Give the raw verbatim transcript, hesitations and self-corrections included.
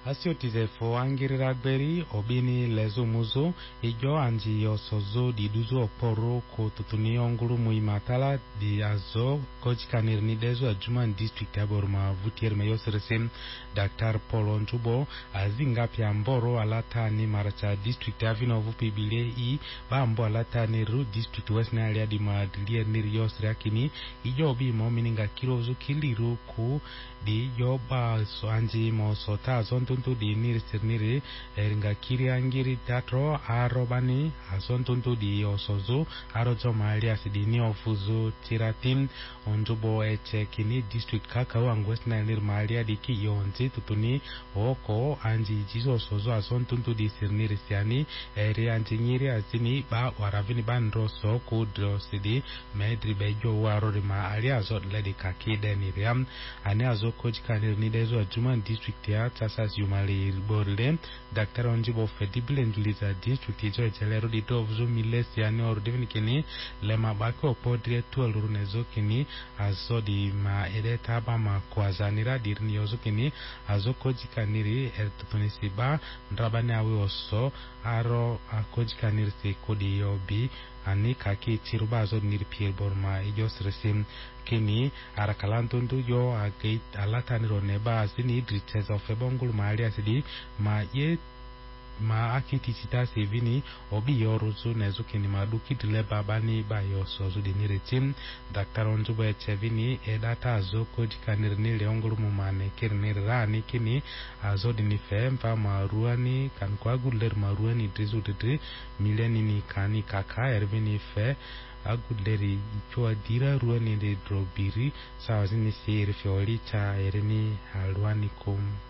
asio tizefo angirira gberi obini lezo muzo ijo anji yosozo diduzo oporo ko tutuni onguru muimatala di azo kojikanir ni dezo ajuman district aborma vutier meyosresim Dr. Paul Onjubo azinga pia mboro alata ni maracha district avino vupibile i bambo alata ni ru district west na alia di madlier nirios reakini ijo obi mo mininga kirozu kiliru ku di yoba so anji mo sota zontuntu di nirisirniri eringa kiri angiri teatro arobani azontuntu di osozo arojo maali asidini ofuzu tiratim Onjubo eche kini district kakao angwest na nir maali adiki yonzi tutuni oko anji jizo sozo azontuntu di sirniri siani eri anji nyiri azini ba waravini bandroso kudrosidi medri bejo warori maali azot ledi kakide niriam ane azo kojikanir nidezo ajuman district ya tasas yumali borile Dr. Onjubo fedibile njuliza district ijo echelero di dovzu milesi ane orudivini kini lema bako podrie tualurunezo kini azo di ma edeta ba ma kwazanira dirni yozo kini azo kojikaniri ertutunisi ba ndrabane awe oso aro kojikaniri se kodi yobi ani kaki chiruba azo niripir borma ijo sresim kini arakalantundu yo agait alataniro neba azini idriches of ebongul maali asidi ma ye ma akiti sita sevini obi yoruzu nezu kini maduki dile babani ba yosozu diniritim Dr. Onjubo echevini edata azo kojikanirni leongulu mumane kirnir rani kini azo dinife mpa maruani kan kwa guler maruani drizu didri mileni ni kani kaka ervini fe agudleri ichua dira ruani de drobiri sawazini siri fioli cha erini haluani kum